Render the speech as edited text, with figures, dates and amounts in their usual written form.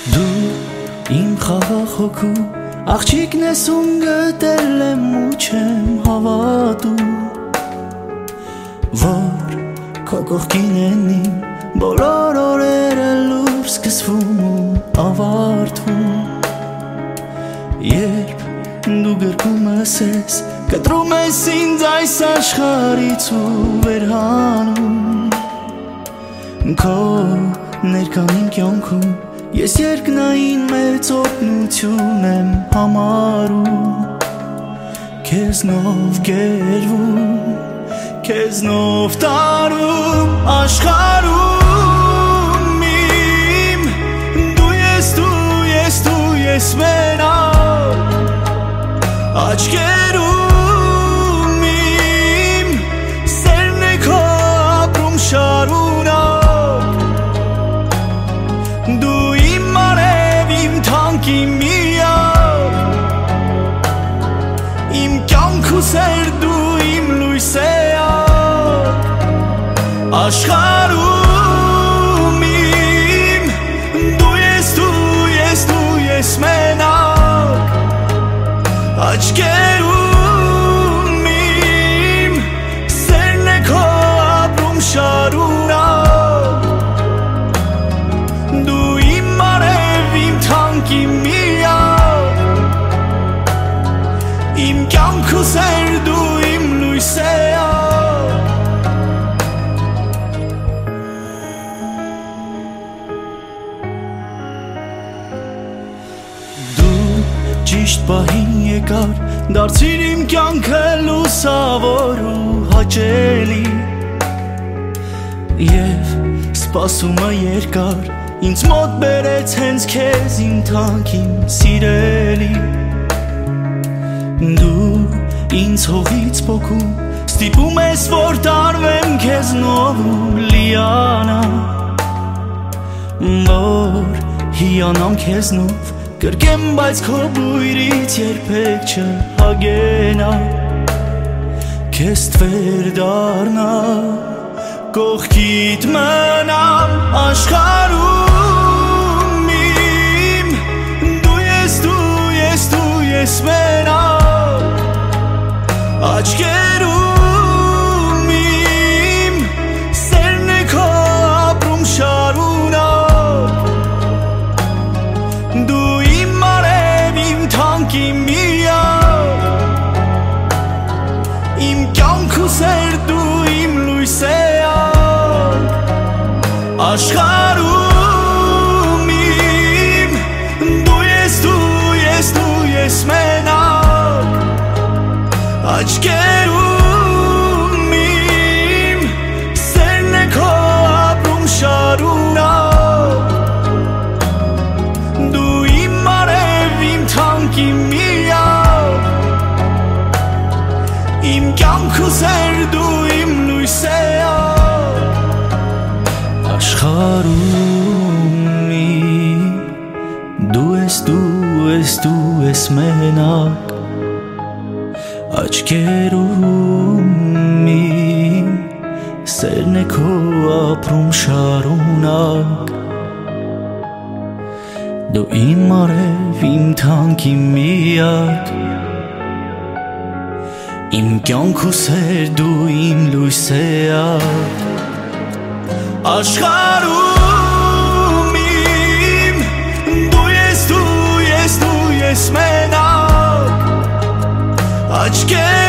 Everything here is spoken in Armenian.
Դու իմ խաղաղ հոգու աղջիկն ես ում գտել եմ ու չեմ հավատում, որ քո կողքին են իմ բոլոր օրերը լուր սկսվում ու ավարտվում։ Երբ դու գրկումս ես, կտրում ես ինձ այս աշխարհից ու վերհանում, քո ներկան իմ կյանքում ես երկնային մեծ օգնություն եմ համարում, քեզնով գերվում, քեզնով տարում աշխարհում իմ, դու ես մենակ աչքերում իմ, սերն է քո ապրում շարունակ, դու իմ արև, իմ թանկ, իմ միակ, իմ կյանք ու սեր, դու իմ լույս էակ աշխարհում իմ, դու ես մենակ աչքերում իմ, սերն է քո ապրում շարունակ, դու իմ արև, իմ թանկ, իմ միակ, իմ կյանք ու սեր, դու իմ լույս էակ։ Դու ճիշտ պահին եկար, դարձիր իմ կյանքը լուսավոր ու հաճելի, և սպասումը երկար ինձ մոտ բերեց հենց քեզ, իմ թանկ, իմ սիրելի, դու ինձ հողից պոկում ստիպում ես, որ տարվեմ քեզնով ու լիանամ, որ հիանամ քեզնով, կրկեմ, բայց քո բույրից երբեք չհագենամ, քեզ տվեր դառնամ, կողքիդ մնամ աշխարհում իմ, դու ես մենակ աչքերում իմ, սերն է քո ապրում շարունակ, դու իմ արև, իմ թանկ, իմ միակ, իմ կյանք ու սեր, դու իմ լույս էակ աշխարհում իմ, դու ես մենակ աչքերում իմ, սերն է քո ապրում շարունակ, դու իմ արև, իմ թանկ, իմ միակ, իմ կյանք ու սեր, դու իմ լույս էակ աշխարհում իմ, դու ես մենակ աչքերում իմ, սերն է քո ապրում շարունակ, դու իմ արև, իմ թանկ, իմ միակ, իմ կյանք ու սեր, դու իմ լույս էակ աշխարհում իմ, դու ես մենակ աչքերում